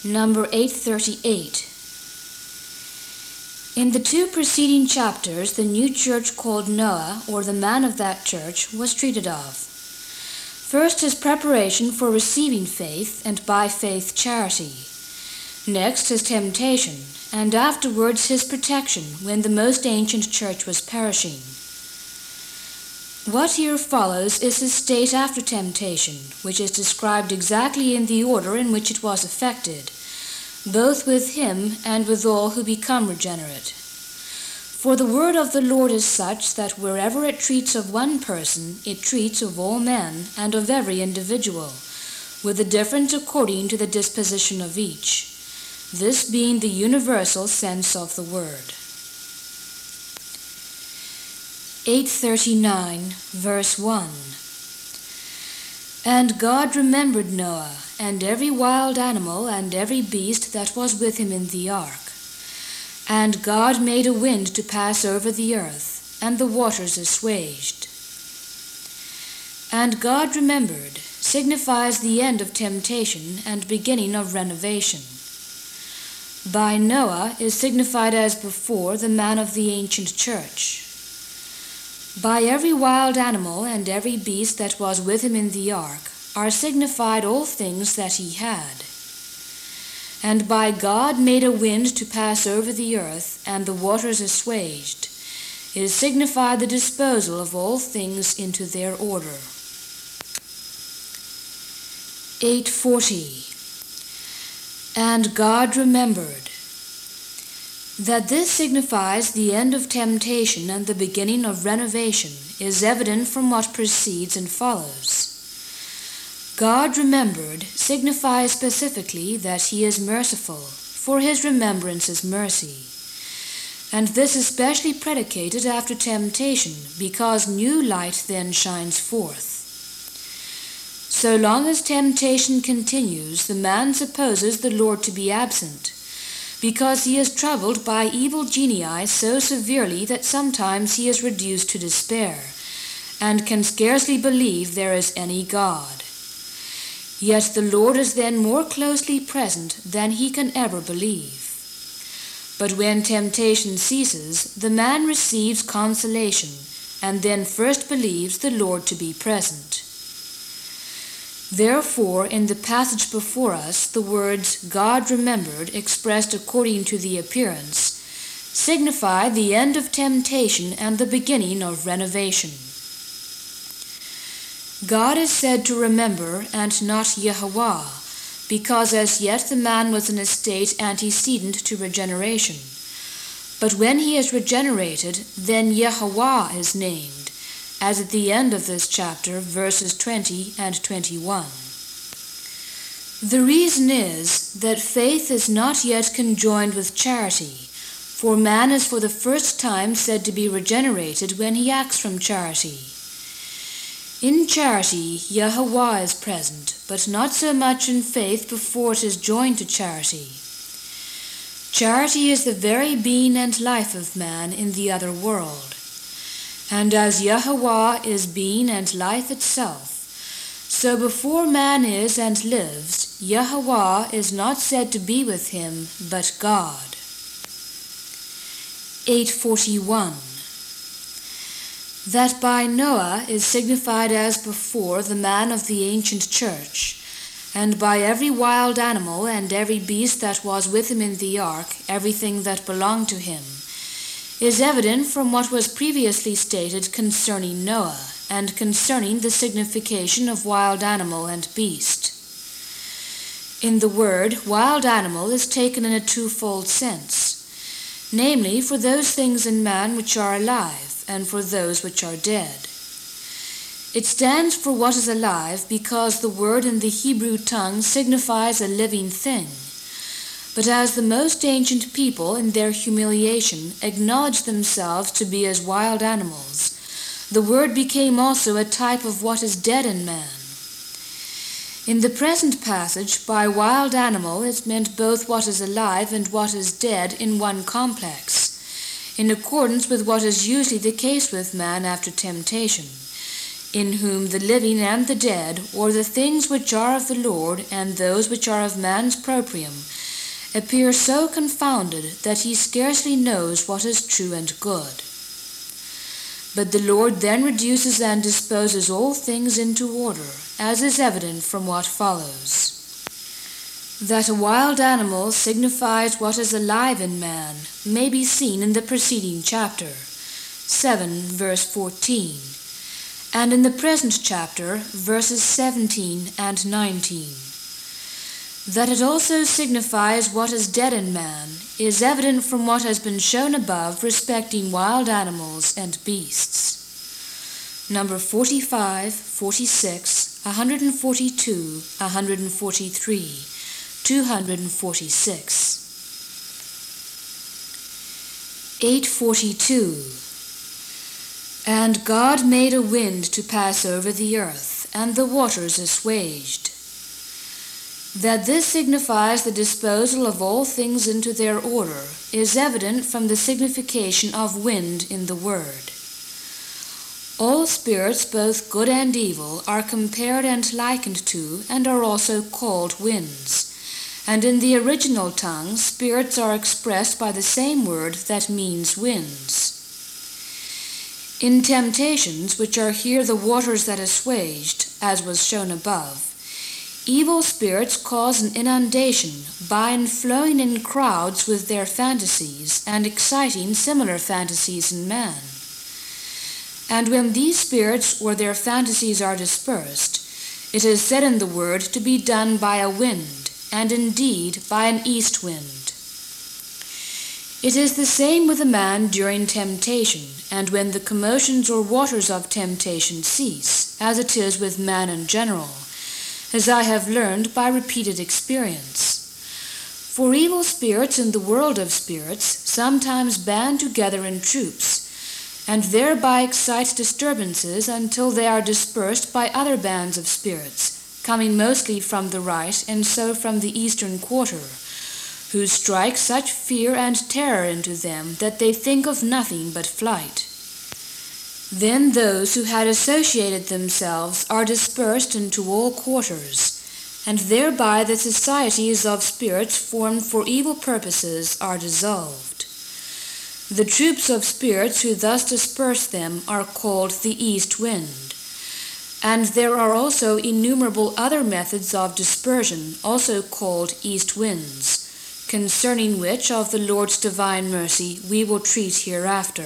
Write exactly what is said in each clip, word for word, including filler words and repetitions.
number eight thirty-eight. In the two preceding chapters, the new church called Noah, or the man of that church, was treated of. First, his preparation for receiving faith, and by faith charity. Next, his temptation, and afterwards his protection when the most ancient church was perishing. What here follows is his state after temptation, which is described exactly in the order in which it was effected, both with him and with all who become regenerate. For the word of the Lord is such that wherever it treats of one person, it treats of all men and of every individual, with a difference according to the disposition of each, this being the universal sense of the word. eight thirty-nine, verse one. And God remembered Noah, and every wild animal, and every beast that was with him in the ark. And God made a wind to pass over the earth, and the waters assuaged. And God remembered signifies the end of temptation and beginning of renovation. By Noah is signified as before the man of the ancient church. By every wild animal and every beast that was with him in the ark are signified all things that he had. And by God made a wind to pass over the earth, and the waters assuaged, it is signified the disposal of all things into their order. eight forty. And God remembered. That this signifies the end of temptation and the beginning of renovation is evident from what precedes and follows. God remembered signifies specifically that he is merciful, for his remembrance is mercy. And this is specially predicated after temptation, because new light then shines forth. So long as temptation continues, the man supposes the Lord to be absent, because he is troubled by evil genii so severely that sometimes he is reduced to despair, and can scarcely believe there is any God. Yet the Lord is then more closely present than he can ever believe. But when temptation ceases, the man receives consolation, and then first believes the Lord to be present. Therefore, in the passage before us, the words God remembered, expressed according to the appearance, signify the end of temptation and the beginning of renovation. God is said to remember and not Yahweh, because as yet the man was in a state antecedent to regeneration. But when he is regenerated, then Yahweh is named, as at the end of this chapter, verses twenty and twenty-one. The reason is that faith is not yet conjoined with charity, for man is for the first time said to be regenerated when he acts from charity. In charity, Yahweh is present, but not so much in faith before it is joined to charity. Charity is the very being and life of man in the other world. And as Yahweh is being and life itself, so before man is and lives, Yahweh is not said to be with him, but God. eight forty-one. That by Noah is signified as before the man of the ancient church, and by every wild animal and every beast that was with him in the ark, everything that belonged to him, is evident from what was previously stated concerning Noah, and concerning the signification of wild animal and beast. In the word, wild animal is taken in a twofold sense, namely for those things in man which are alive, and for those which are dead. It stands for what is alive because the word in the Hebrew tongue signifies a living thing. But as the most ancient people in their humiliation acknowledged themselves to be as wild animals, the word became also a type of what is dead in man. In the present passage, by wild animal is meant both what is alive and what is dead in one complex, in accordance with what is usually the case with man after temptation. in whom the living and the dead, or the things which are of the Lord and those which are of man's proprium, appear so confounded that he scarcely knows what is true and good. But the Lord then reduces and disposes all things into order, as is evident from what follows. That a wild animal signifies what is alive in man may be seen in the preceding chapter, seven verse fourteen, and in the present chapter, verses seventeen and nineteen. That it also signifies what is dead in man is evident from what has been shown above respecting wild animals and beasts. Number forty-five, forty-six, one forty-two, one forty-three, two forty-six. eight forty-two. And God made a wind to pass over the earth, and the waters assuaged. That this signifies the disposal of all things into their order is evident from the signification of wind in the word. All spirits, both good and evil, are compared and likened to, and are also called winds. And in the original tongue, spirits are expressed by the same word that means winds. In temptations, which are here the waters that assuaged, as was shown above, evil spirits cause an inundation by inflowing in crowds with their fantasies and exciting similar fantasies in man. And when these spirits or their fantasies are dispersed, it is said in the word to be done by a wind, and indeed by an east wind. It is the same with a man during temptation, and when the commotions or waters of temptation cease, as it is with man in general, as I have learned by repeated experience. For evil spirits in the world of spirits sometimes band together in troops, and thereby excite disturbances until they are dispersed by other bands of spirits, coming mostly from the right and so from the eastern quarter, who strike such fear and terror into them that they think of nothing but flight. Then those who had associated themselves are dispersed into all quarters, and thereby the societies of spirits formed for evil purposes are dissolved. The troops of spirits who thus disperse them are called the east wind. And there are also innumerable other methods of dispersion, also called east winds, concerning which of the Lord's divine mercy we will treat hereafter.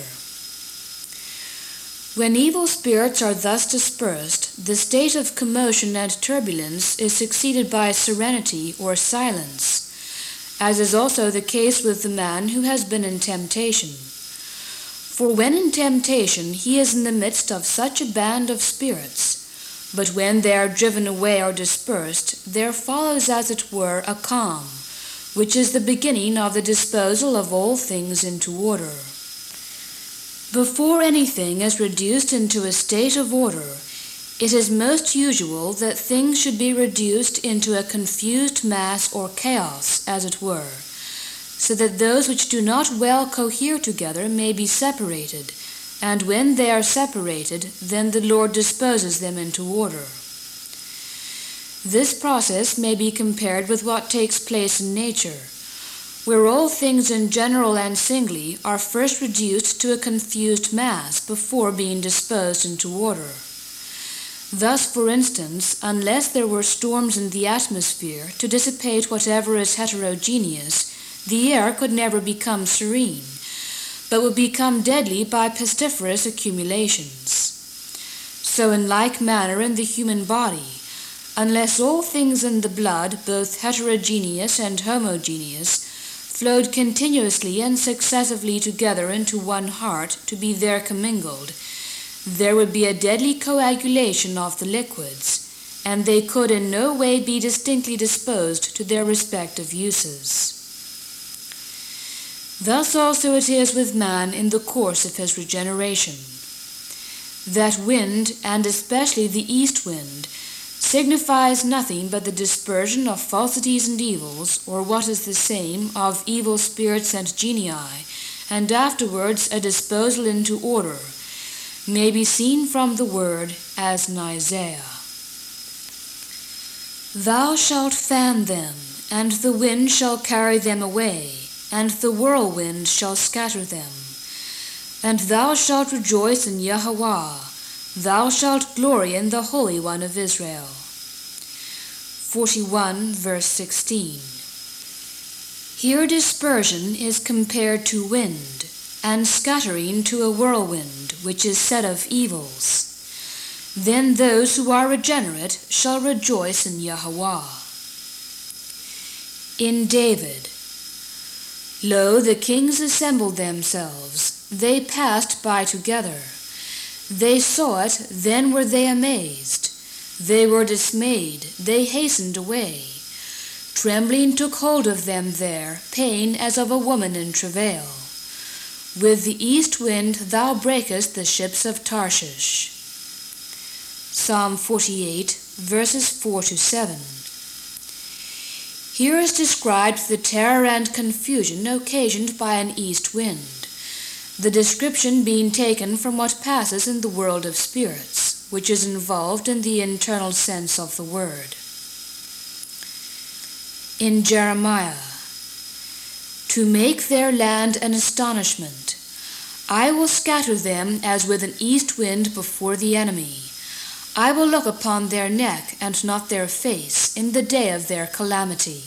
When evil spirits are thus dispersed, the state of commotion and turbulence is succeeded by serenity or silence, as is also the case with the man who has been in temptation. For when in temptation he is in the midst of such a band of spirits, but when they are driven away or dispersed, there follows as it were a calm, which is the beginning of the disposal of all things into order. Before anything is reduced into a state of order, it is most usual that things should be reduced into a confused mass or chaos, as it were, so that those which do not well cohere together may be separated, and when they are separated, then the Lord disposes them into order. This process may be compared with what takes place in nature, where all things in general and singly are first reduced to a confused mass before being disposed into order. Thus, for instance, unless there were storms in the atmosphere to dissipate whatever is heterogeneous, the air could never become serene, but would become deadly by pestiferous accumulations. So in like manner in the human body, unless all things in the blood, both heterogeneous and homogeneous, flowed continuously and successively together into one heart to be there commingled, there would be a deadly coagulation of the liquids, and they could in no way be distinctly disposed to their respective uses. Thus also it is with man in the course of his regeneration. That wind, and especially the east wind, signifies nothing but the dispersion of falsities and evils, or what is the same, of evil spirits and genii, and afterwards a disposal into order, may be seen from the word as in Isaiah. Thou shalt fan them, and the wind shall carry them away, and the whirlwind shall scatter them. And thou shalt rejoice in Yahweh, thou shalt glory in the Holy One of Israel. forty-one, verse sixteen. Here dispersion is compared to wind, and scattering to a whirlwind, which is said of evils. Then those who are regenerate shall rejoice in Yahweh. In David, lo, the kings assembled themselves, they passed by together. They saw it, then were they amazed. They were dismayed, they hastened away. Trembling took hold of them there, pain as of a woman in travail. With the east wind thou breakest the ships of Tarshish. Psalm forty-eight, verses four to seven. Here is described the terror and confusion occasioned by an east wind, the description being taken from what passes in the world of spirits, which is involved in the internal sense of the word. In Jeremiah, to make their land an astonishment, I will scatter them as with an east wind before the enemy. I will look upon their neck and not their face in the day of their calamity.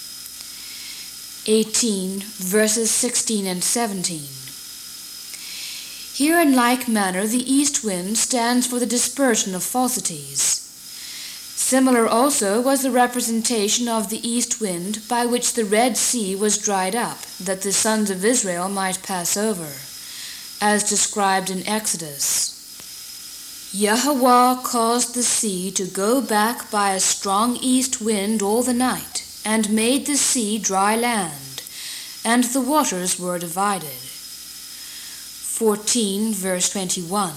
eighteen, verses sixteen and seventeen. Here in like manner the east wind stands for the dispersion of falsities. Similar also was the representation of the east wind by which the Red Sea was dried up, that the sons of Israel might pass over, as described in Exodus. Yahweh caused the sea to go back by a strong east wind all the night, and made the sea dry land, and the waters were divided. fourteen, verse twenty-one.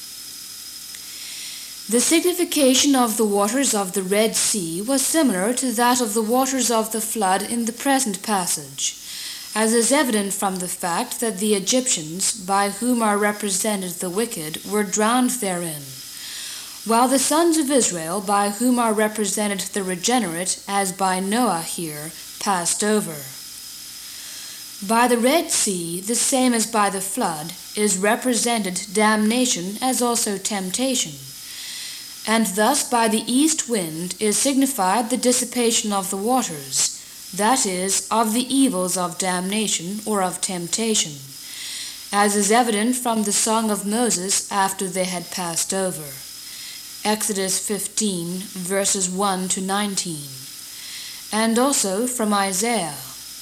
The signification of the waters of the Red Sea was similar to that of the waters of the flood in the present passage, as is evident from the fact that the Egyptians, by whom are represented the wicked, were drowned therein, while the sons of Israel, by whom are represented the regenerate, as by Noah here, passed over. By the Red Sea, the same as by the flood, is represented damnation as also temptation, and thus by the east wind is signified the dissipation of the waters, that is, of the evils of damnation or of temptation, as is evident from the song of Moses after they had passed over. Exodus fifteen, verses one to nineteen, and also from Isaiah.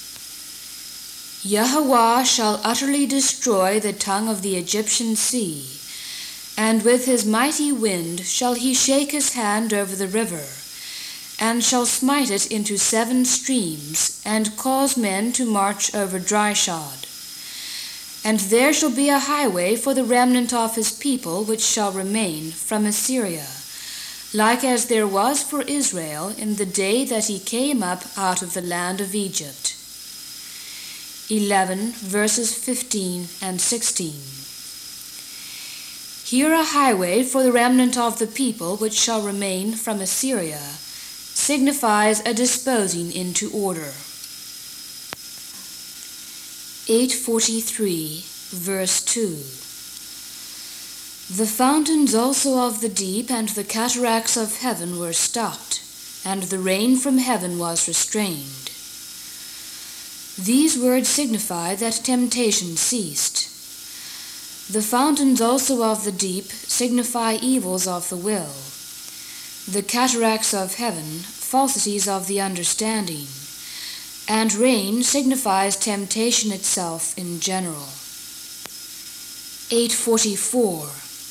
Yahweh shall utterly destroy the tongue of the Egyptian sea, and with his mighty wind shall he shake his hand over the river, and shall smite it into seven streams, and cause men to march over dry shod. And there shall be a highway for the remnant of his people which shall remain from Assyria, like as there was for Israel in the day that he came up out of the land of Egypt. eleven, verses fifteen and sixteen. Here a highway for the remnant of the people which shall remain from Assyria signifies a disposing into order. eight forty-three, verse two. The fountains also of the deep and the cataracts of heaven were stopped, and the rain from heaven was restrained. These words signify that temptation ceased. The fountains also of the deep signify evils of the will. The cataracts of heaven, falsities of the understanding, and rain signifies temptation itself in general. eight forty-four.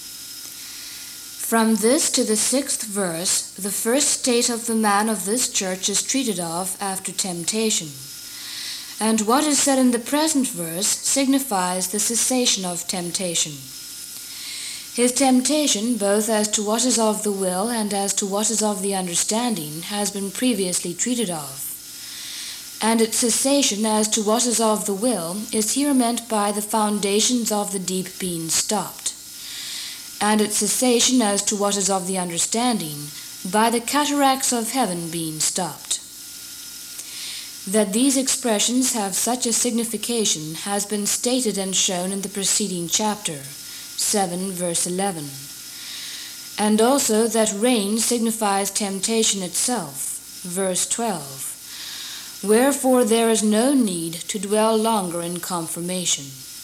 From this to the sixth verse, the first state of the man of this church is treated of after temptation, and what is said in the present verse signifies the cessation of temptation. His temptation, both as to what is of the will and as to what is of the understanding, has been previously treated of, and its cessation as to what is of the will is here meant by the foundations of the deep being stopped, and its cessation as to what is of the understanding, by the cataracts of heaven being stopped. That these expressions have such a signification has been stated and shown in the preceding chapter, seven verse eleven. And also that rain signifies temptation itself, verse twelve. Wherefore there is no need to dwell longer in confirmation.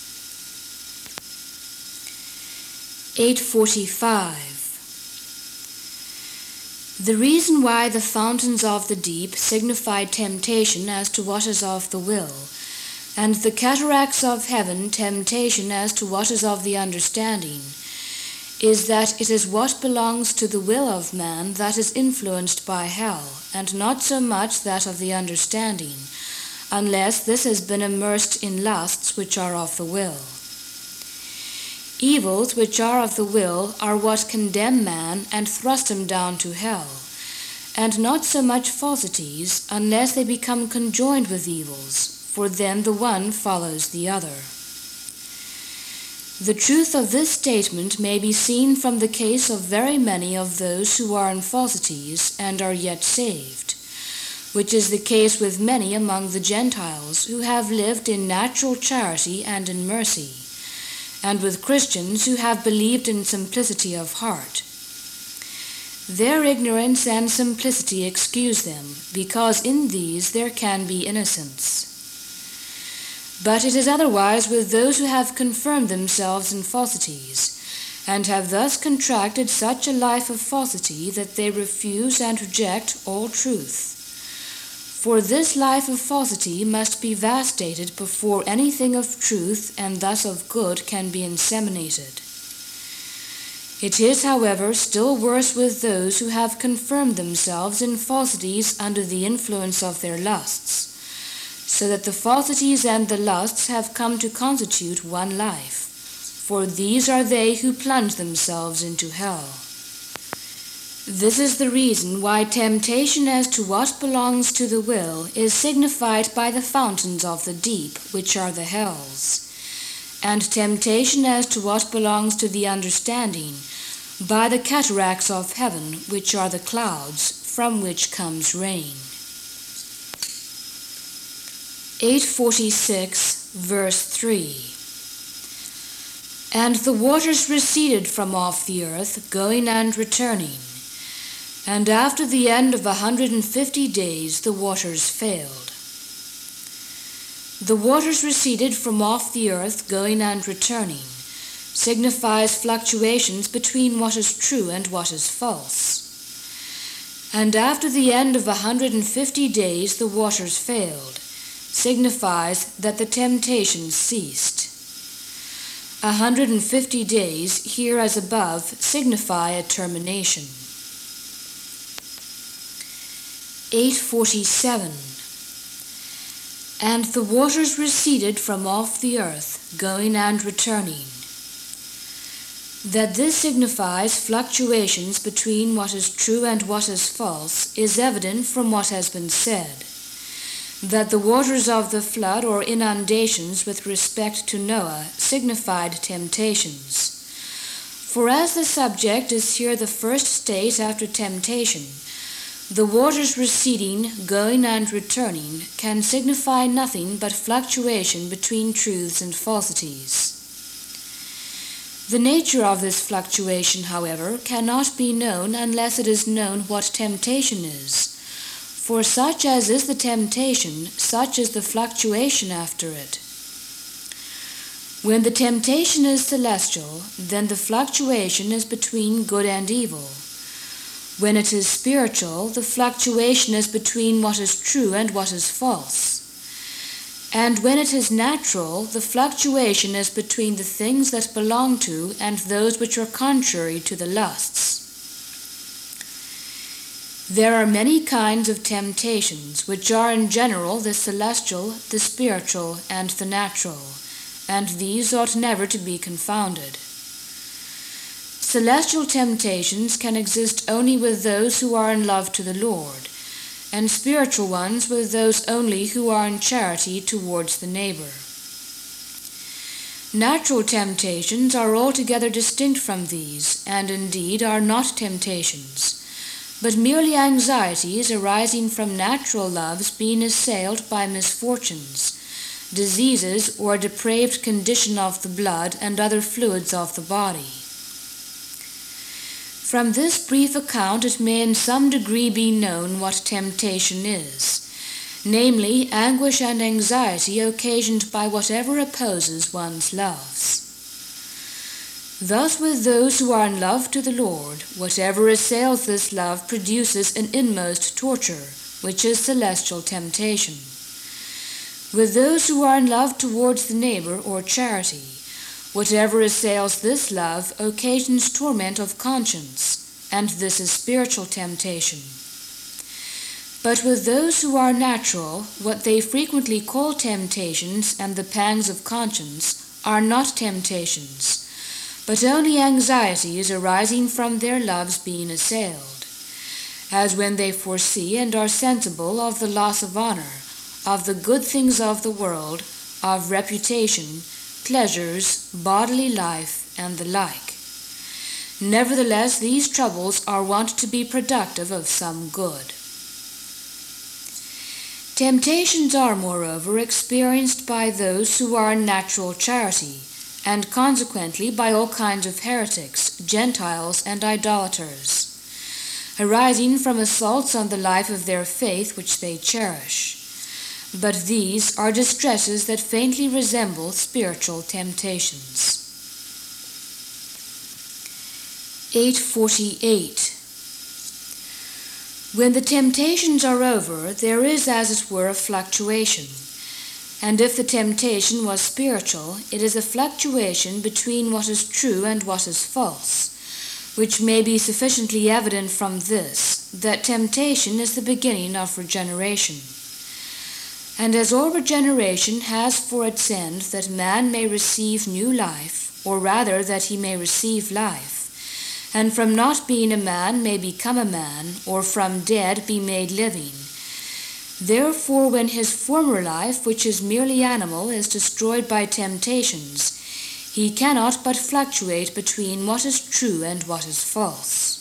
eight forty-five. The reason why the fountains of the deep signify temptation as to what is of the will, and the cataracts of heaven temptation as to what is of the understanding, is that it is what belongs to the will of man that is influenced by hell, and not so much that of the understanding, unless this has been immersed in lusts which are of the will. Evils which are of the will are what condemn man and thrust him down to hell, and not so much falsities, unless they become conjoined with evils, for then the one follows the other. The truth of this statement may be seen from the case of very many of those who are in falsities and are yet saved, which is the case with many among the Gentiles who have lived in natural charity and in mercy, and with Christians who have believed in simplicity of heart. Their ignorance and simplicity excuse them, because in these there can be innocence. But it is otherwise with those who have confirmed themselves in falsities, and have thus contracted such a life of falsity that they refuse and reject all truth. For this life of falsity must be vastated before anything of truth and thus of good can be inseminated. It is, however, still worse with those who have confirmed themselves in falsities under the influence of their lusts, so that the falsities and the lusts have come to constitute one life, for these are they who plunge themselves into hell. This is the reason why temptation as to what belongs to the will is signified by the fountains of the deep, which are the hells, and temptation as to what belongs to the understanding by the cataracts of heaven, which are the clouds, from which comes rain. eight forty-six, verse three. And the waters receded from off the earth, going and returning. And after the end of a hundred and fifty days the waters failed. The waters receded from off the earth, going and returning, signifies fluctuations between what is true and what is false. And after the end of a hundred and fifty days the waters failed, signifies that the temptation ceased. A hundred and fifty days, here as above, signify a termination. eight forty-seven. And the waters receded from off the earth, going and returning. That this signifies fluctuations between what is true and what is false is evident from what has been said, that the waters of the flood or inundations with respect to Noah signified temptations. For as the subject is here the first state after temptation, the waters receding, going and returning can signify nothing but fluctuation between truths and falsities. The nature of this fluctuation, however, cannot be known unless it is known what temptation is. For such as is the temptation, such is the fluctuation after it. When the temptation is celestial, then the fluctuation is between good and evil. When it is spiritual, the fluctuation is between what is true and what is false. And when it is natural, the fluctuation is between the things that belong to and those which are contrary to the lusts. There are many kinds of temptations, which are in general the celestial, the spiritual, and the natural, and these ought never to be confounded. Celestial temptations can exist only with those who are in love to the Lord, and spiritual ones with those only who are in charity towards the neighbor. Natural temptations are altogether distinct from these, and indeed are not temptations, but merely anxieties arising from natural loves being assailed by misfortunes, diseases, or a depraved condition of the blood and other fluids of the body. From this brief account it may in some degree be known what temptation is, namely anguish and anxiety occasioned by whatever opposes one's loves. Thus with those who are in love to the Lord, whatever assails this love produces an inmost torture, which is celestial temptation. With those who are in love towards the neighbor or charity, whatever assails this love occasions torment of conscience, and this is spiritual temptation. But with those who are natural, what they frequently call temptations and the pangs of conscience are not temptations, but only anxieties arising from their loves being assailed, as when they foresee and are sensible of the loss of honor, of the good things of the world, of reputation, pleasures, bodily life, and the like. Nevertheless, these troubles are wont to be productive of some good. Temptations are, moreover, experienced by those who are in natural charity, and consequently by all kinds of heretics, Gentiles, and idolaters, arising from assaults on the life of their faith which they cherish. But these are distresses that faintly resemble spiritual temptations. eight forty-eight. When the temptations are over, there is as it were a fluctuation, and if the temptation was spiritual, it is a fluctuation between what is true and what is false, which may be sufficiently evident from this, that temptation is the beginning of regeneration. And as all regeneration has for its end that man may receive new life, or rather that he may receive life, and from not being a man may become a man, or from dead be made living. Therefore, when his former life, which is merely animal, is destroyed by temptations, he cannot but fluctuate between what is true and what is false.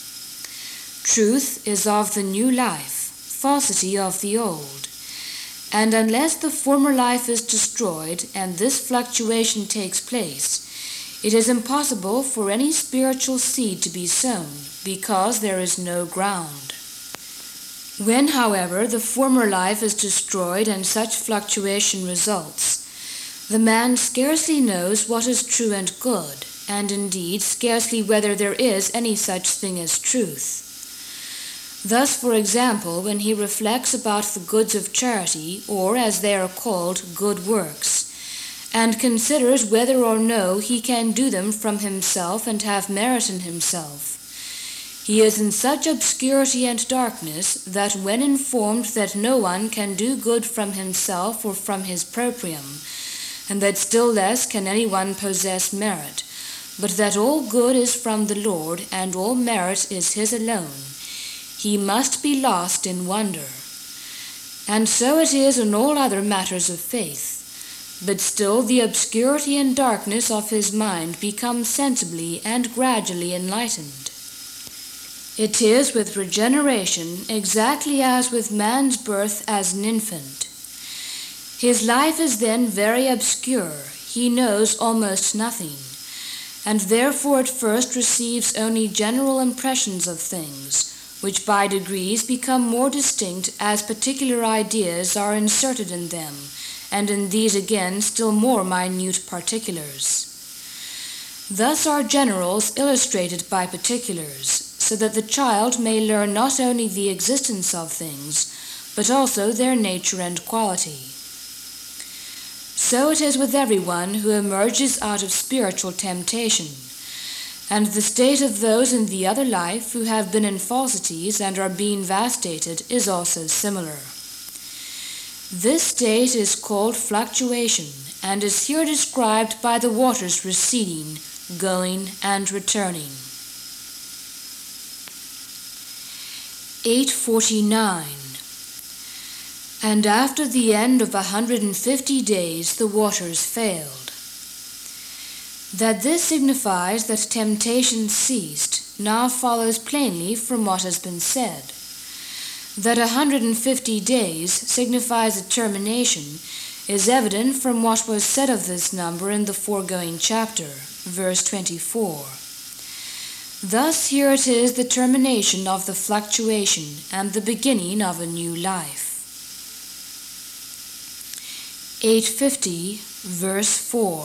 Truth is of the new life, falsity of the old. And unless the former life is destroyed, and this fluctuation takes place, it is impossible for any spiritual seed to be sown, because there is no ground. When, however, the former life is destroyed and such fluctuation results, the man scarcely knows what is true and good, and indeed scarcely whether there is any such thing as truth. Thus, for example, when he reflects about the goods of charity, or as they are called, good works, and considers whether or no he can do them from himself and have merit in himself, he is in such obscurity and darkness that when informed that no one can do good from himself or from his proprium, and that still less can any one possess merit, but that all good is from the Lord and all merit is his alone, he must be lost in wonder. And so it is in all other matters of faith. But still the obscurity and darkness of his mind become sensibly and gradually enlightened. It is with regeneration exactly as with man's birth as an infant. His life is then very obscure, he knows almost nothing, and therefore at first receives only general impressions of things, which by degrees become more distinct as particular ideas are inserted in them, and in these again still more minute particulars. Thus are generals illustrated by particulars, so that the child may learn not only the existence of things, but also their nature and quality. So it is with everyone who emerges out of spiritual temptation, and the state of those in the other life who have been in falsities and are being vastated is also similar. This state is called fluctuation, and is here described by the waters receding, going, and returning. eight forty-nine. And after the end of a hundred and fifty days the waters failed. That this signifies that temptation ceased now follows plainly from what has been said. That a hundred and fifty days signifies a termination is evident from what was said of this number in the foregoing chapter, verse twenty-four. Thus here it is the termination of the fluctuation and the beginning of a new life. eight fifty, verse four.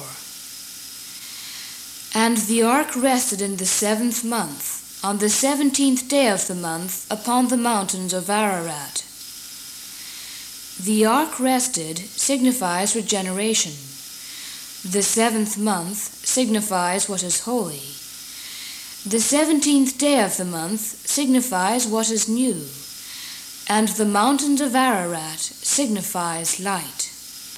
And the ark rested in the seventh month, on the seventeenth day of the month, upon the mountains of Ararat. The ark rested signifies regeneration. The seventh month signifies what is holy. The seventeenth day of the month signifies what is new, and the mountains of Ararat signifies light.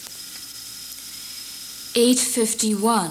eight fifty-one.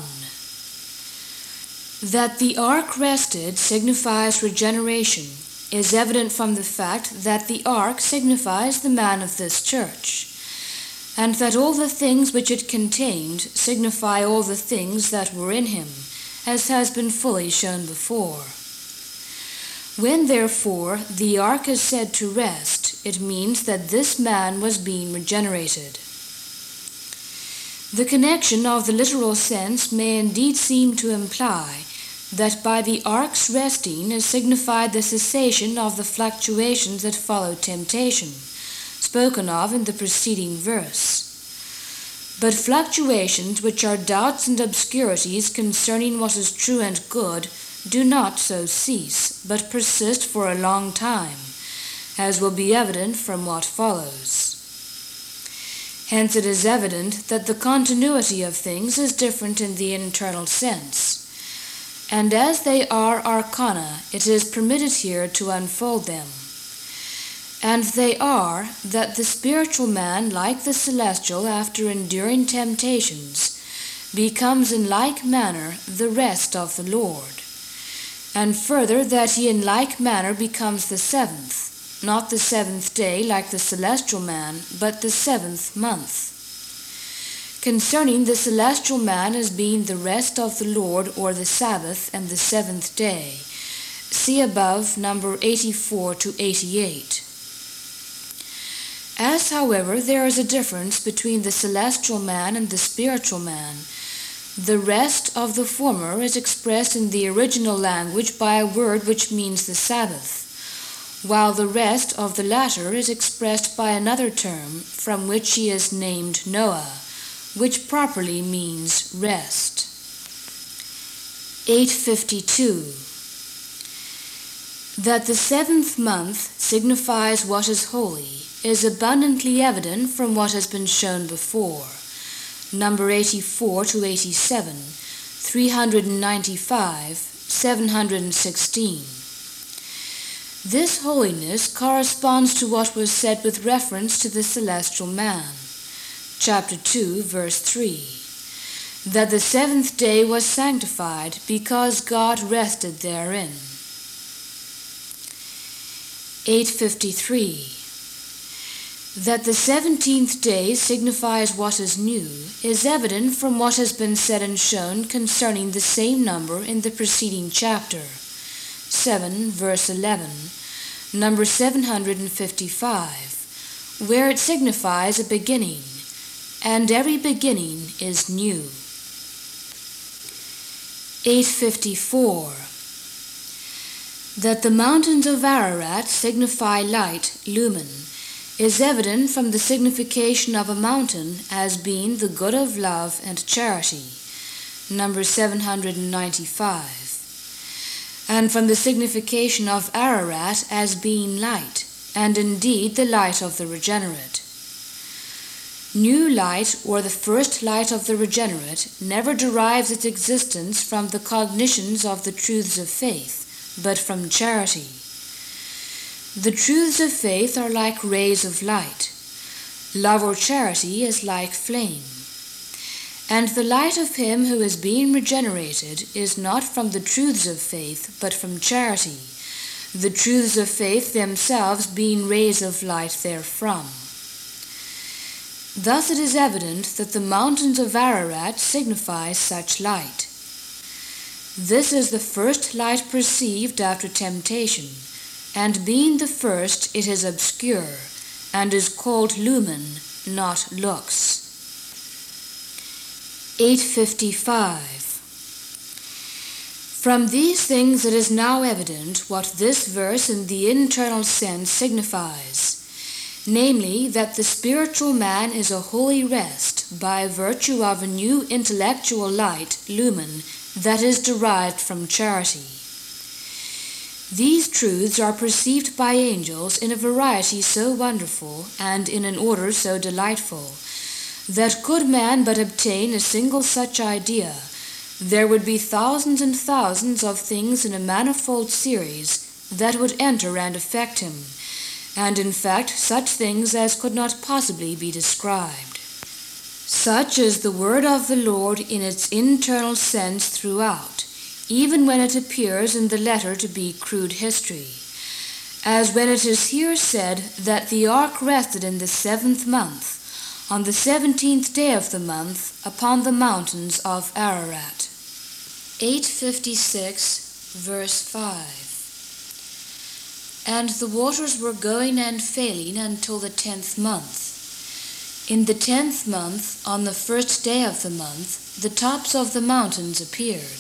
That the ark rested signifies regeneration is evident from the fact that the ark signifies the man of this church, and that all the things which it contained signify all the things that were in him, as has been fully shown before. When, therefore, the ark is said to rest, it means that this man was being regenerated. The connection of the literal sense may indeed seem to imply that by the ark's resting is signified the cessation of the fluctuations that follow temptation, spoken of in the preceding verse. But fluctuations which are doubts and obscurities concerning what is true and good do not so cease, but persist for a long time, as will be evident from what follows. Hence it is evident that the continuity of things is different in the internal sense, and as they are arcana, it is permitted here to unfold them. And they are that the spiritual man, like the celestial, after enduring temptations, becomes in like manner the rest of the Lord, and further that he in like manner becomes the seventh, not the seventh day like the celestial man, but the seventh month. Concerning the celestial man as being the rest of the Lord, or the Sabbath, and the seventh day, see above number eighty-four to eighty-eight. As, however, there is a difference between the celestial man and the spiritual man, the rest of the former is expressed in the original language by a word which means the Sabbath, while the rest of the latter is expressed by another term from which he is named Noah, which properly means rest. eight fifty-two. That the seventh month signifies what is holy is abundantly evident from what has been shown before, number eighty-four to eighty-seven, three ninety-five, seven sixteen. This holiness corresponds to what was said with reference to the celestial man, chapter two, verse three, that the seventh day was sanctified because God rested therein. eight fifty-three. That the seventeenth day signifies what is new is evident from what has been said and shown concerning the same number in the preceding chapter, seven, verse eleven, number seven fifty-five, where it signifies a beginning, and every beginning is new. eight fifty-four. That the mountains of Ararat signify light, lumen, is evident from the signification of a mountain as being the good of love and charity, number seven ninety-five, and from the signification of Ararat as being light, and indeed the light of the regenerate. New light, or the first light of the regenerate, never derives its existence from the cognitions of the truths of faith, but from charity. The truths of faith are like rays of light. Love or charity is like flame. And the light of him who is being regenerated is not from the truths of faith, but from charity, the truths of faith themselves being rays of light therefrom. Thus it is evident that the mountains of Ararat signify such light. This is the first light perceived after temptation, and being the first it is obscure, and is called lumen, not lux. eight fifty-five. From these things it is now evident what this verse in the internal sense signifies, namely that the spiritual man is a holy rest by virtue of a new intellectual light, lumen, that is derived from charity. These truths are perceived by angels in a variety so wonderful and in an order so delightful, that could man but obtain a single such idea, there would be thousands and thousands of things in a manifold series that would enter and affect him, and in fact such things as could not possibly be described. Such is the word of the Lord in its internal sense throughout, even when it appears in the letter to be crude history, as when it is here said that the ark rested in the seventh month, on the seventeenth day of the month, upon the mountains of Ararat. eight fifty-six, verse five. And the waters were going and failing until the tenth month. In the tenth month, on the first day of the month, the tops of the mountains appeared.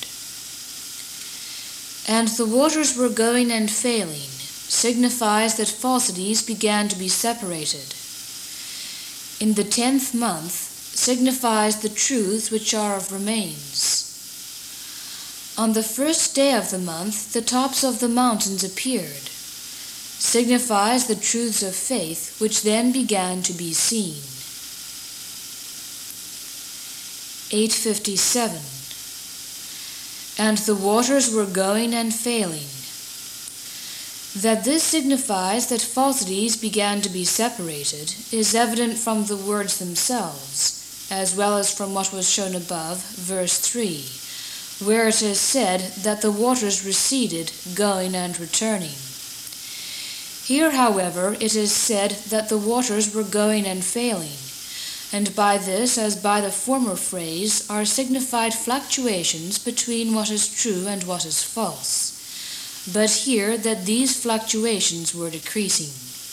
And the waters were going and failing signifies that falsities began to be separated. In the tenth month signifies the truths which are of remains. On the first day of the month the tops of the mountains appeared, signifies the truths of faith which then began to be seen. eight fifty-seven. And the waters were going and failing. That this signifies that falsities began to be separated is evident from the words themselves, as well as from what was shown above, verse three, where it is said that the waters receded, going and returning. Here, however, it is said that the waters were going and failing, and by this, as by the former phrase, are signified fluctuations between what is true and what is false, but here that these fluctuations were decreasing.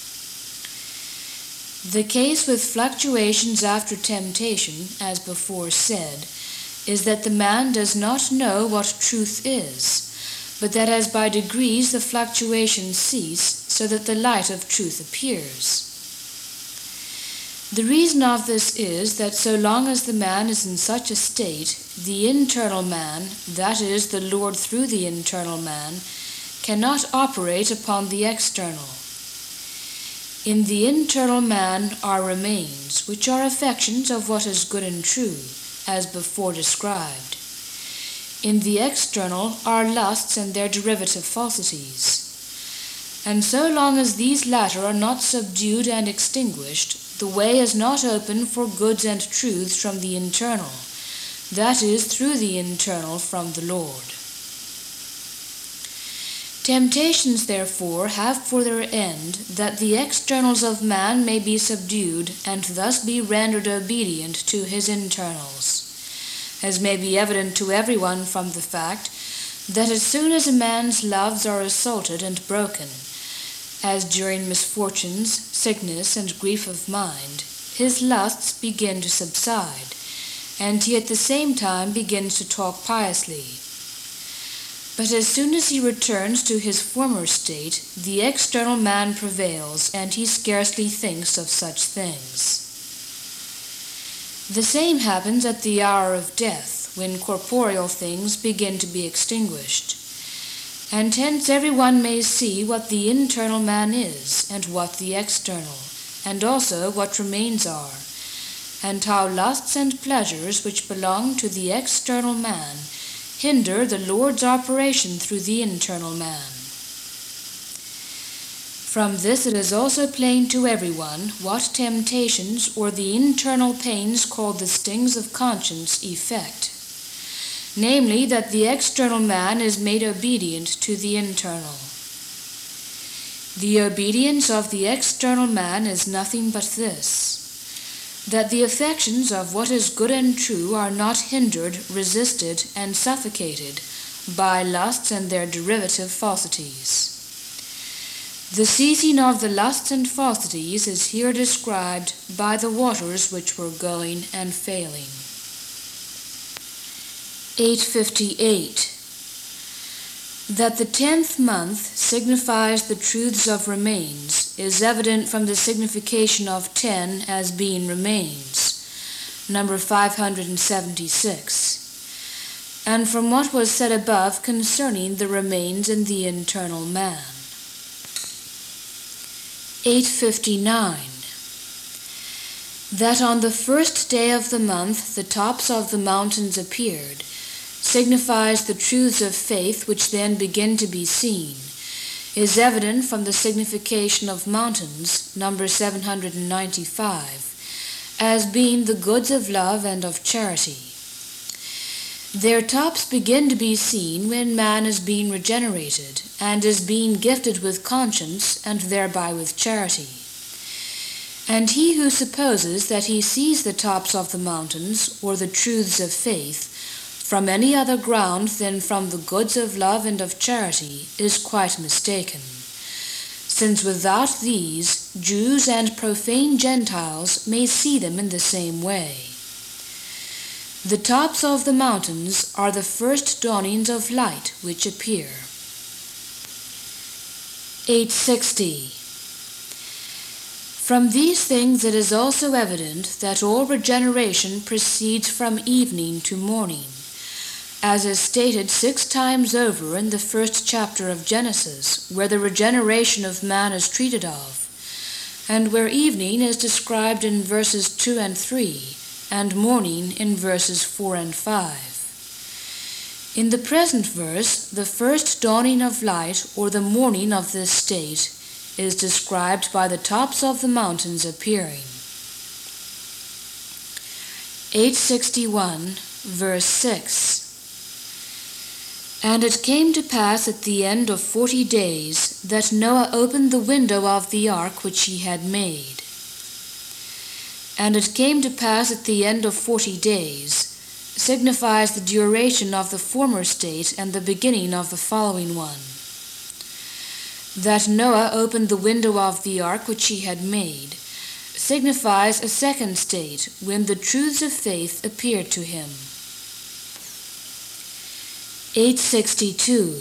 The case with fluctuations after temptation, as before said, is that the man does not know what truth is, but that as by degrees the fluctuations cease, so that the light of truth appears. The reason of this is that so long as the man is in such a state, the internal man, that is, the Lord through the internal man, cannot operate upon the external. In the internal man are remains, which are affections of what is good and true, as before described. In the external are lusts and their derivative falsities. And so long as these latter are not subdued and extinguished, the way is not open for goods and truths from the internal, that is, through the internal from the Lord. Temptations, therefore, have for their end that the externals of man may be subdued and thus be rendered obedient to his internals, as may be evident to everyone from the fact that as soon as a man's loves are assaulted and broken, as during misfortunes, sickness, and grief of mind, his lusts begin to subside, and he at the same time begins to talk piously. But as soon as he returns to his former state, the external man prevails, and he scarcely thinks of such things. The same happens at the hour of death, when corporeal things begin to be extinguished. And hence every one may see what the internal man is, and what the external, and also what remains are, and how lusts and pleasures which belong to the external man hinder the Lord's operation through the internal man. From this it is also plain to everyone what temptations or the internal pains called the stings of conscience effect, namely that the external man is made obedient to the internal. The obedience of the external man is nothing but this, that the affections of what is good and true are not hindered, resisted, and suffocated, by lusts and their derivative falsities. The ceasing of the lusts and falsities is here described by the waters which were going and failing. eight fifty-eight. That the tenth month signifies the truths of remains is evident from the signification of ten as being remains, number five hundred seventy-six, and from what was said above concerning the remains in the internal man. eight fifty-nine. That on the first day of the month the tops of the mountains appeared signifies the truths of faith which then begin to be seen, is evident from the signification of mountains, number seven hundred ninety-five, as being the goods of love and of charity. Their tops begin to be seen when man is being regenerated and is being gifted with conscience and thereby with charity. And he who supposes that he sees the tops of the mountains or the truths of faith from any other ground than from the goods of love and of charity is quite mistaken, since without these Jews and profane Gentiles may see them in the same way. The tops of the mountains are the first dawnings of light which appear. eight sixty. From these things it is also evident that all regeneration proceeds from evening to morning, as is stated six times over in the first chapter of Genesis, where the regeneration of man is treated of, and where evening is described in verses two and three, and morning in verses four and five. In the present verse, the first dawning of light, or the morning of this state, is described by the tops of the mountains appearing. eight sixty-one, verse six. And it came to pass at the end of forty days that Noah opened the window of the ark which he had made. And it came to pass at the end of forty days signifies the duration of the former state and the beginning of the following one. That Noah opened the window of the ark which he had made signifies a second state when the truths of faith appeared to him. eight sixty-two.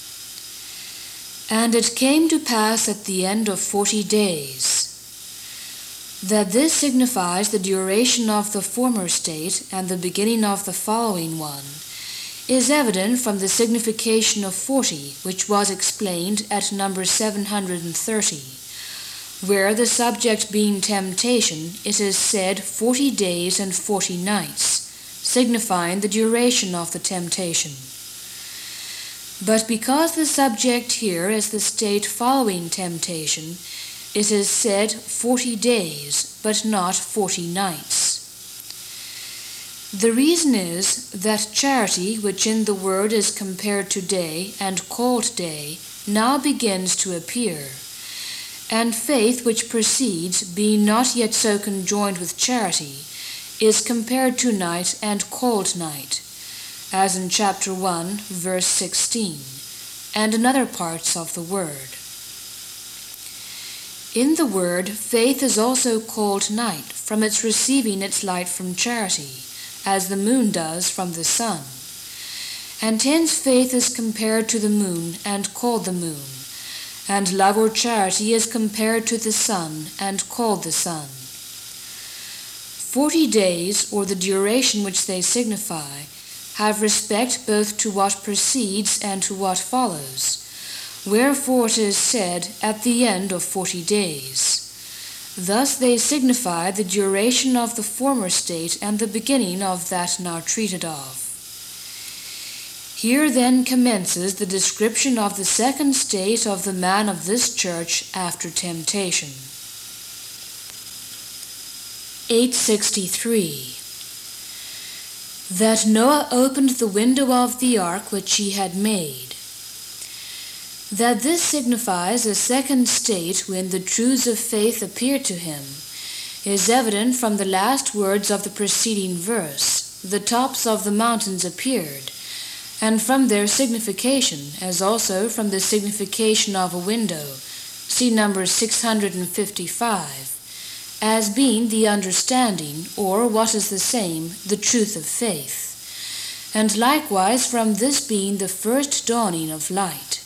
And it came to pass at the end of forty days. That this signifies the duration of the former state and the beginning of the following one is evident from the signification of forty, which was explained at number seven hundred thirty, where the subject being temptation, it is said forty days and forty nights, signifying the duration of the temptation. But because the subject here is the state following temptation, it is said forty days, but not forty nights. The reason is that charity, which in the word is compared to day and called day, now begins to appear, and faith, which precedes, being not yet so conjoined with charity, is compared to night and called night, as in chapter one, verse sixteen, and in other parts of the word. In the word, faith is also called night, from its receiving its light from charity, as the moon does from the sun. And hence faith is compared to the moon and called the moon, and love or charity is compared to the sun and called the sun. Forty days, or the duration which they signify, have respect both to what precedes and to what follows. Wherefore it is said, at the end of forty days. Thus they signify the duration of the former state and the beginning of that now treated of. Here then commences the description of the second state of the man of this church after temptation. eight sixty-three. That Noah opened the window of the ark which he had made. That this signifies a second state when the truths of faith appeared to him is evident from the last words of the preceding verse. The tops of the mountains appeared, and from their signification, as also from the signification of a window, see number six hundred fifty-five, as being the understanding, or what is the same, the truth of faith, and likewise from this being the first dawning of light.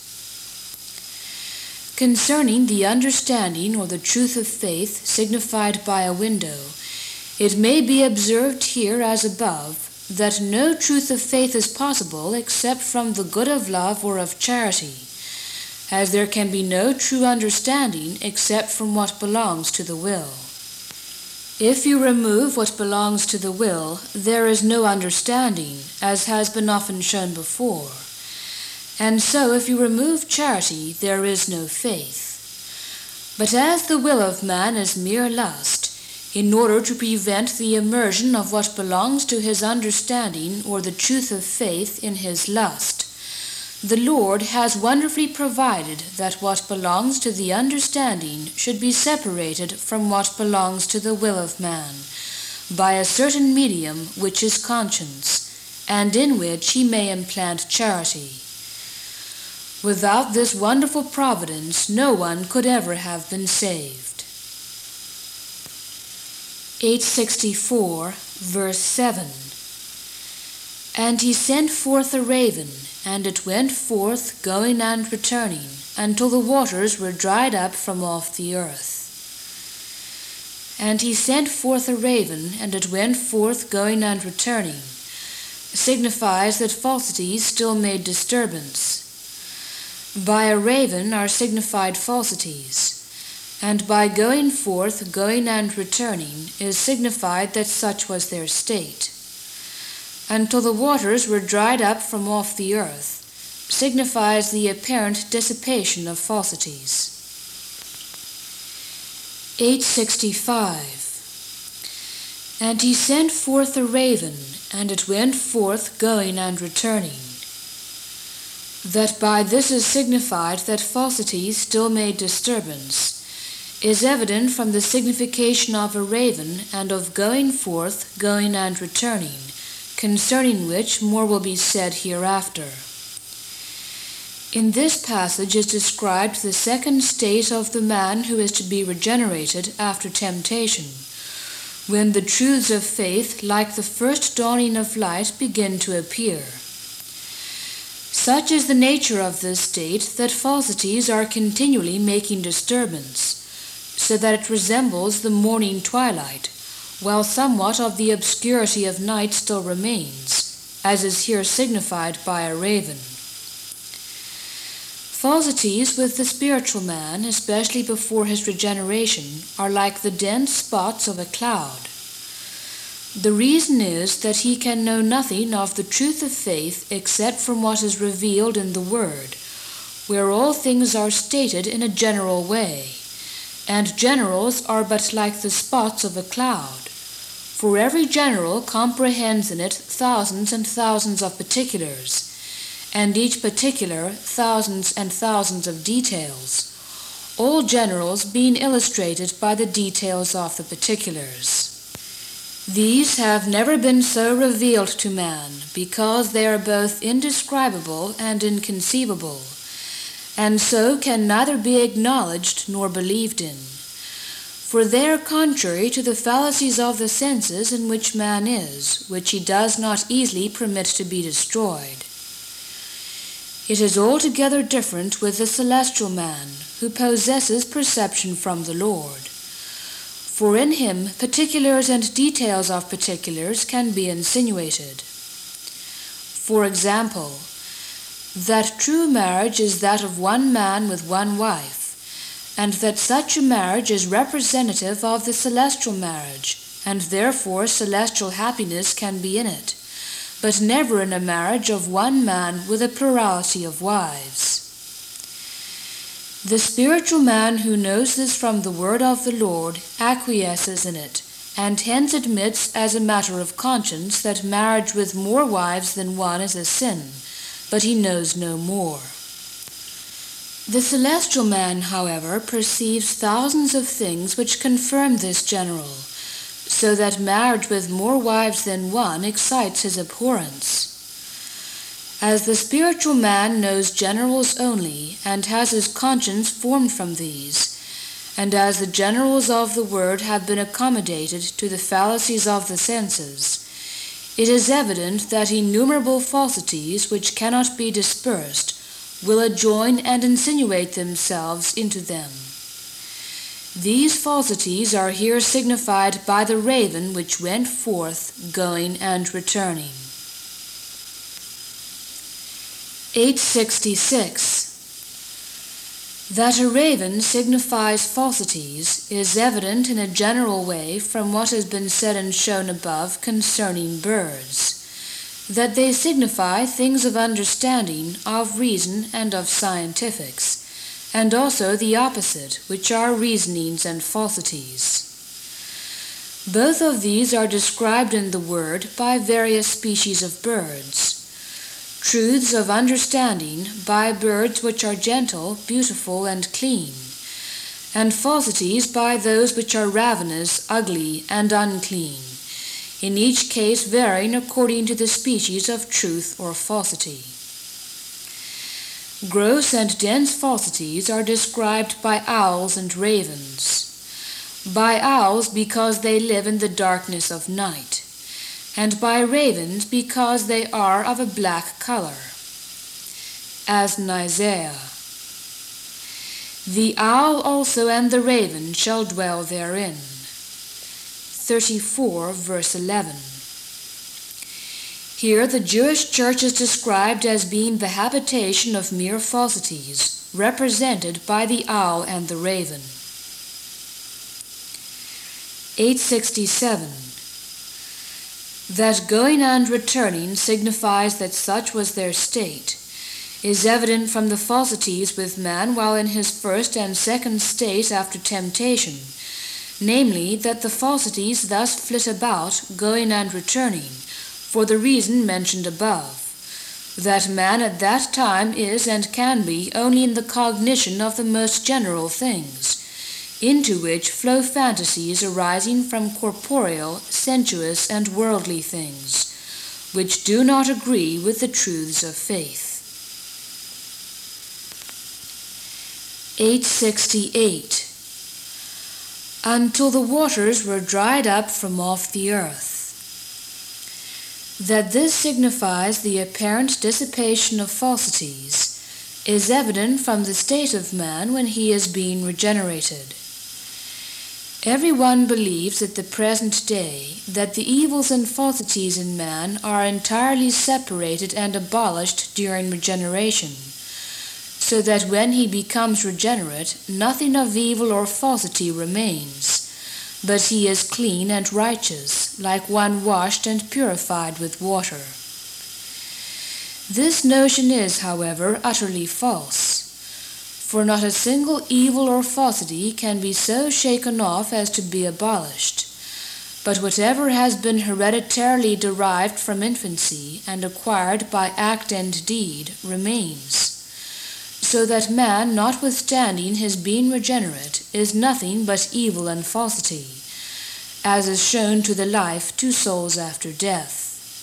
Concerning the understanding or the truth of faith signified by a window, it may be observed here as above that no truth of faith is possible except from the good of love or of charity, as there can be no true understanding except from what belongs to the will. If you remove what belongs to the will, there is no understanding, as has been often shown before. And so if you remove charity, there is no faith. But as the will of man is mere lust, in order to prevent the immersion of what belongs to his understanding or the truth of faith in his lust, the Lord has wonderfully provided that what belongs to the understanding should be separated from what belongs to the will of man, by a certain medium which is conscience, and in which he may implant charity. Without this wonderful providence, no one could ever have been saved. eight sixty-four, verse seven. And he sent forth a raven, and it went forth, going and returning, until the waters were dried up from off the earth. And he sent forth a raven, and it went forth, going and returning, signifies that falsities still made disturbance. By a raven are signified falsities, and by going forth, going and returning, is signified that such was their state. Until the waters were dried up from off the earth, signifies the apparent dissipation of falsities. eight sixty-five. And he sent forth a raven, and it went forth, going and returning. That by this is signified that falsities still made disturbance, is evident from the signification of a raven and of going forth, going and returning, concerning which more will be said hereafter. In this passage is described the second state of the man who is to be regenerated after temptation, when the truths of faith, like the first dawning of light, begin to appear. Such is the nature of this state that falsities are continually making disturbance, so that it resembles the morning twilight, while somewhat of the obscurity of night still remains, as is here signified by a raven. Falsities with the spiritual man, especially before his regeneration, are like the dense spots of a cloud. The reason is that he can know nothing of the truth of faith except from what is revealed in the Word, where all things are stated in a general way, and generals are but like the spots of a cloud. For every general comprehends in it thousands and thousands of particulars, and each particular thousands and thousands of details, all generals being illustrated by the details of the particulars. These have never been so revealed to man, because they are both indescribable and inconceivable, and so can neither be acknowledged nor believed in. For they are contrary to the fallacies of the senses in which man is, which he does not easily permit to be destroyed. It is altogether different with the celestial man, who possesses perception from the Lord. For in him particulars and details of particulars can be insinuated. For example, that true marriage is that of one man with one wife, and that such a marriage is representative of the celestial marriage, and therefore celestial happiness can be in it, but never in a marriage of one man with a plurality of wives. The spiritual man who knows this from the word of the Lord acquiesces in it, and hence admits as a matter of conscience that marriage with more wives than one is a sin, but he knows no more. The celestial man, however, perceives thousands of things which confirm this general, so that marriage with more wives than one excites his abhorrence. As the spiritual man knows generals only, and has his conscience formed from these, and as the generals of the word have been accommodated to the fallacies of the senses, it is evident that innumerable falsities which cannot be dispersed will adjoin and insinuate themselves into them. These falsities are here signified by the raven which went forth, going and returning. eight sixty-six. That a raven signifies falsities is evident in a general way from what has been said and shown above concerning birds, that they signify things of understanding, of reason, and of scientifics, and also the opposite, which are reasonings and falsities. Both of these are described in the word by various species of birds. Truths of understanding by birds which are gentle, beautiful, and clean, and falsities by those which are ravenous, ugly, and unclean, in each case varying according to the species of truth or falsity. Gross and dense falsities are described by owls and ravens. By owls because they live in the darkness of night, and by ravens because they are of a black color, as in Isaiah. The owl also and the raven shall dwell therein. thirty-four, verse eleven. Here the Jewish church is described as being the habitation of mere falsities, represented by the owl and the raven. eight sixty-seven. That going and returning signifies that such was their state, is evident from the falsities with man while in his first and second state after temptation, namely, that the falsities thus flit about, going and returning, for the reason mentioned above, that man at that time is and can be only in the cognition of the most general things, into which flow fantasies arising from corporeal, sensuous, and worldly things, which do not agree with the truths of faith. eight sixty-eight. Until the waters were dried up from off the earth. That this signifies the apparent dissipation of falsities is evident from the state of man when he is being regenerated. Everyone believes at the present day that the evils and falsities in man are entirely separated and abolished during regeneration, so that when he becomes regenerate, nothing of evil or falsity remains, but he is clean and righteous, like one washed and purified with water. This notion is, however, utterly false, for not a single evil or falsity can be so shaken off as to be abolished, but whatever has been hereditarily derived from infancy and acquired by act and deed remains, so that man, notwithstanding his being regenerate, is nothing but evil and falsity, as is shown to the life two souls after death.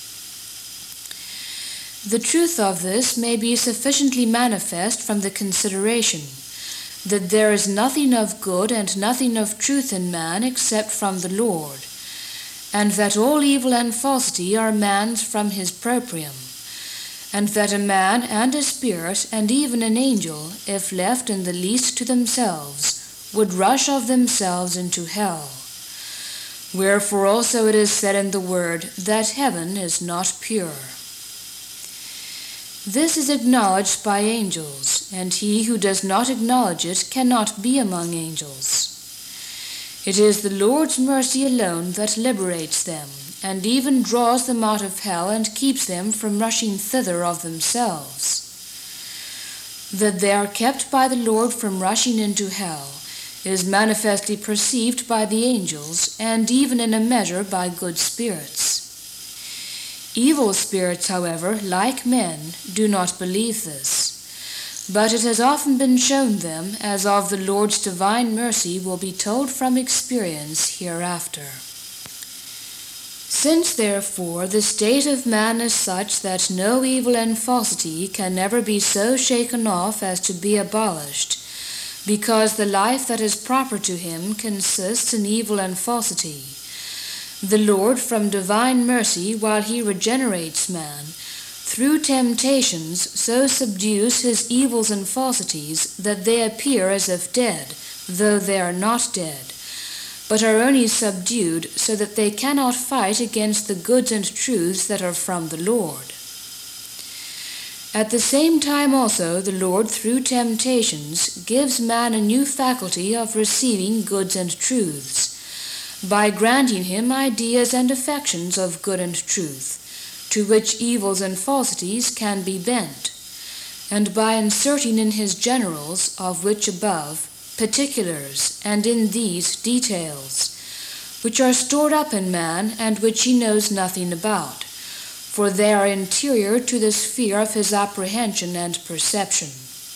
The truth of this may be sufficiently manifest from the consideration that there is nothing of good and nothing of truth in man except from the Lord, and that all evil and falsity are man's from his proprium, and that a man and a spirit and even an angel, if left in the least to themselves, would rush of themselves into hell. Wherefore also it is said in the word that heaven is not pure. This is acknowledged by angels, and he who does not acknowledge it cannot be among angels. It is the Lord's mercy alone that liberates them, and even draws them out of hell and keeps them from rushing thither of themselves. That they are kept by the Lord from rushing into hell is manifestly perceived by the angels, and even in a measure by good spirits. Evil spirits, however, like men, do not believe this, but it has often been shown them, as of the Lord's divine mercy will be told from experience hereafter. Since, therefore, the state of man is such that no evil and falsity can never be so shaken off as to be abolished, because the life that is proper to him consists in evil and falsity, the Lord, from divine mercy, while he regenerates man, through temptations so subdues his evils and falsities that they appear as if dead, though they are not dead, but are only subdued so that they cannot fight against the goods and truths that are from the Lord. At the same time also the Lord, through temptations, gives man a new faculty of receiving goods and truths, by granting him ideas and affections of good and truth, to which evils and falsities can be bent, and by inserting in his generals, of which above, particulars, and in these details, which are stored up in man, and which he knows nothing about, for they are interior to the sphere of his apprehension and perception.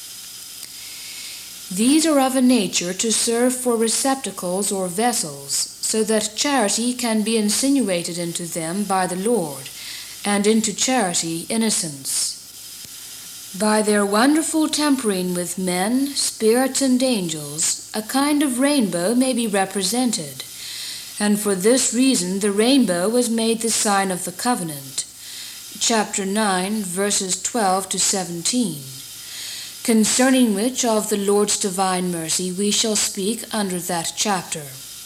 These are of a nature to serve for receptacles or vessels, so that charity can be insinuated into them by the Lord, and into charity innocence. By their wonderful tempering with men, spirits, and angels, a kind of rainbow may be represented, and for this reason the rainbow was made the sign of the covenant. Chapter nine, verses twelve to seventeen, concerning which of the Lord's divine mercy we shall speak under that chapter.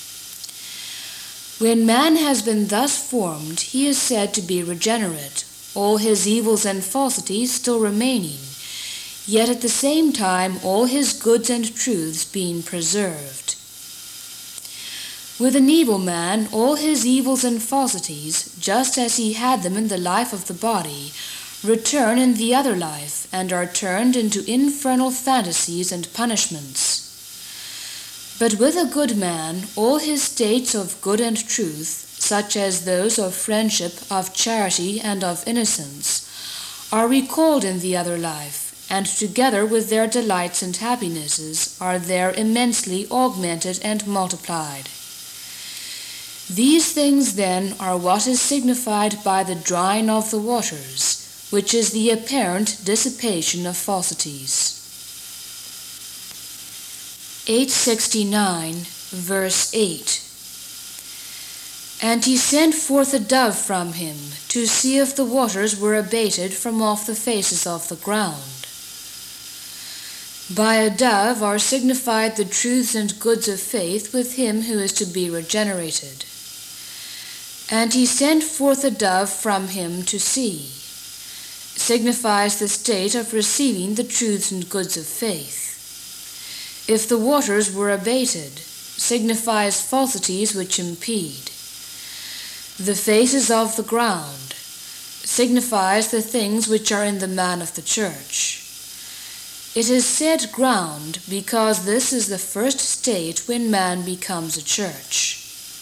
When man has been thus formed, he is said to be regenerate, all his evils and falsities still remaining, yet at the same time all his goods and truths being preserved. With an evil man, all his evils and falsities, just as he had them in the life of the body, return in the other life, and are turned into infernal fantasies and punishments. But with a good man, all his states of good and truth, such as those of friendship, of charity, and of innocence, are recalled in the other life, and together with their delights and happinesses are there immensely augmented and multiplied. These things then are what is signified by the drying of the waters, which is the apparent dissipation of falsities. eight sixty-nine, verse eight. And he sent forth a dove from him, to see if the waters were abated from off the faces of the ground. By a dove are signified the truths and goods of faith with him who is to be regenerated. And he sent forth a dove from him to see, signifies the state of receiving the truths and goods of faith. If the waters were abated, signifies falsities which impede. The faces of the ground signifies the things which are in the man of the church. It is said ground because this is the first state when man becomes a church.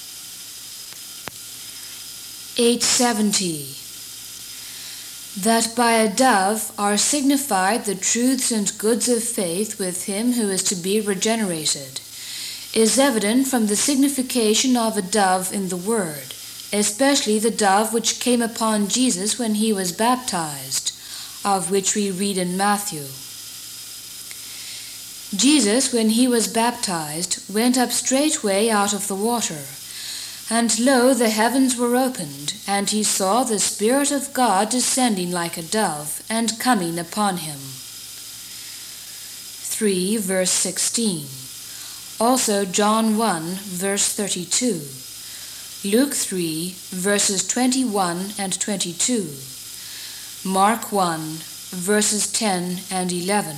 eight seventy. That by a dove are signified the truths and goods of faith with him who is to be regenerated, is evident from the signification of a dove in the word, especially the dove which came upon Jesus when he was baptized, of which we read in Matthew. Jesus, when he was baptized, went up straightway out of the water, and lo, the heavens were opened, and he saw the Spirit of God descending like a dove, and coming upon him. three, verse sixteen. Also John one, verse thirty-two. Luke three, verses twenty-one and twenty-two. Mark one, verses ten and eleven.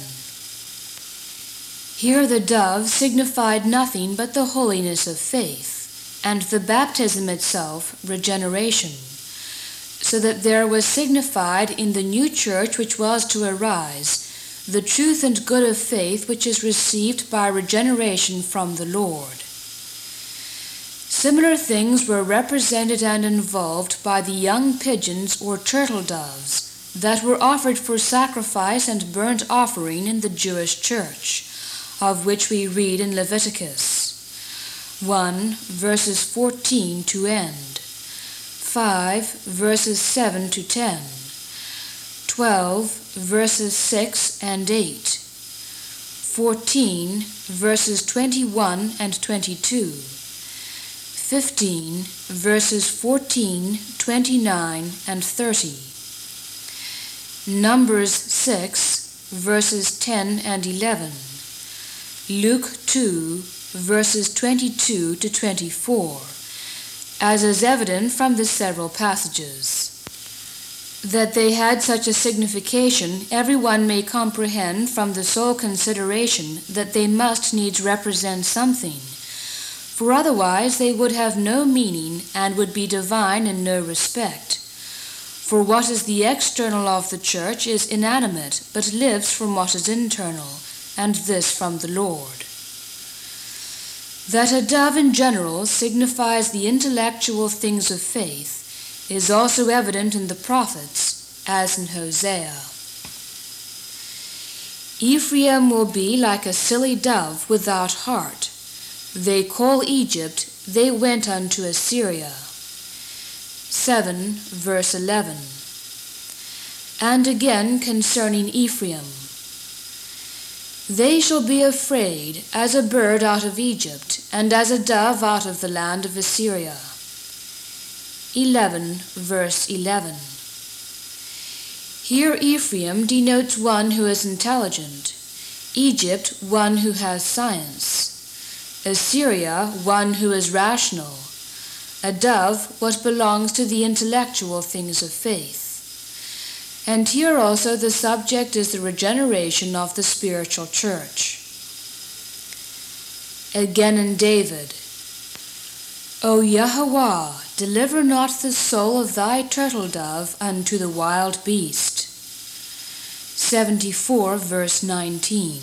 Here the dove signified nothing but the holiness of faith, and the baptism itself regeneration, so that there was signified in the new church which was to arise the truth and good of faith which is received by regeneration from the Lord. Similar things were represented and involved by the young pigeons or turtle doves that were offered for sacrifice and burnt offering in the Jewish church, of which we read in Leviticus one, verses fourteen to end, five verses seven to ten, twelve verses six and eight, fourteen verses twenty-one and twenty-two, fifteen verses fourteen, twenty-nine and thirty, Numbers six verses ten and eleven, Luke two verses twenty-two to twenty-four, as is evident from the several passages. That they had such a signification everyone may comprehend from the sole consideration that they must needs represent something, for otherwise they would have no meaning and would be divine in no respect. For what is the external of the church is inanimate, but lives from what is internal, and this from the Lord. That a dove in general signifies the intellectual things of faith is also evident in the prophets, as in Hosea. Ephraim will be like a silly dove without heart. They call Egypt, they went unto Assyria. seven verse eleven. And again concerning Ephraim, they shall be afraid as a bird out of Egypt, and as a dove out of the land of Assyria. eleven verse eleven. Here Ephraim denotes one who is intelligent, Egypt one who has science, Assyria one who is rational, a dove what belongs to the intellectual things of faith. And here also the subject is the regeneration of the spiritual church. Again in David, O Yahweh, deliver not the soul of thy turtle dove unto the wild beast. seventy-four verse nineteen.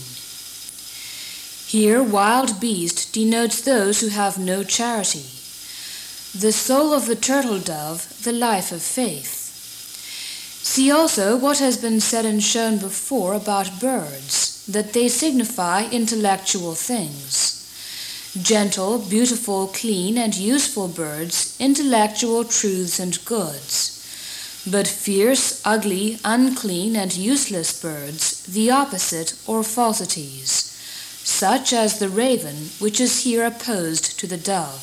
Here wild beast denotes those who have no charity. The soul of the turtle dove, the life of faith. See also what has been said and shown before about birds, that they signify intellectual things. Gentle, beautiful, clean, and useful birds, intellectual truths and goods. But fierce, ugly, unclean, and useless birds, the opposite or falsities, such as the raven, which is here opposed to the dove.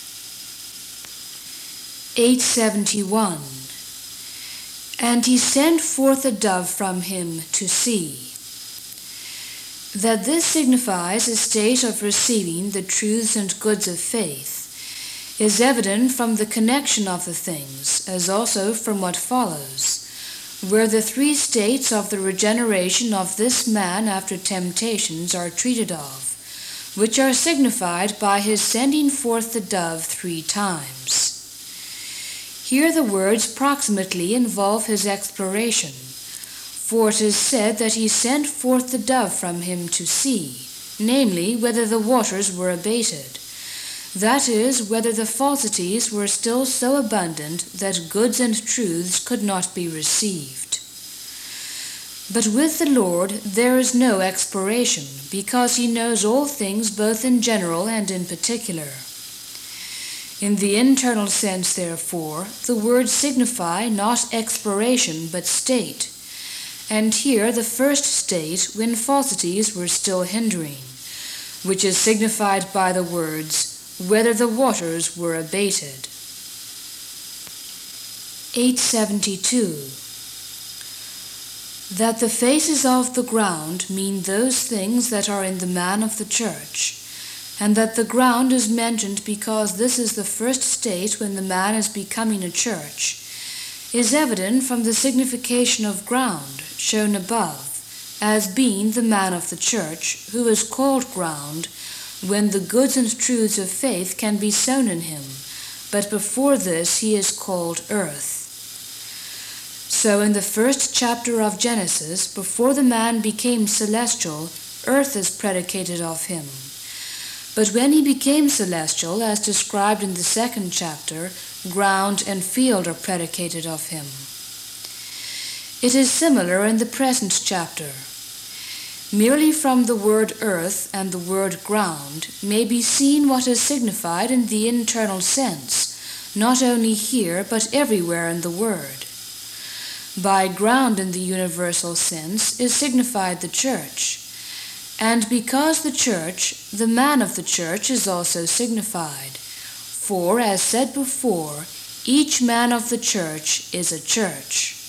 eight seventy-one. And he sent forth a dove from him to see. That this signifies a state of receiving the truths and goods of faith is evident from the connection of the things, as also from what follows, where the three states of the regeneration of this man after temptations are treated of, which are signified by his sending forth the dove three times. Here the words proximately involve his exploration, for it is said that he sent forth the dove from him to see, namely, whether the waters were abated, that is, whether the falsities were still so abundant that goods and truths could not be received. But with the Lord there is no exploration, because he knows all things both in general and in particular. In the internal sense, therefore, the words signify not exploration but state, and here the first state when falsities were still hindering, which is signified by the words, whether the waters were abated. eight seventy-two. That the faces of the ground mean those things that are in the man of the church, and that the ground is mentioned because this is the first state when the man is becoming a church, is evident from the signification of ground shown above, as being the man of the church, who is called ground, when the goods and truths of faith can be sown in him, but before this he is called earth. So in the first chapter of Genesis, before the man became celestial, earth is predicated of him. But when he became celestial, as described in the second chapter, ground and field are predicated of him. It is similar in the present chapter. Merely from the word earth and the word ground may be seen what is signified in the internal sense, not only here but everywhere in the Word. By ground in the universal sense is signified the church, and because the church, the man of the church is also signified. For, as said before, each man of the church is a church.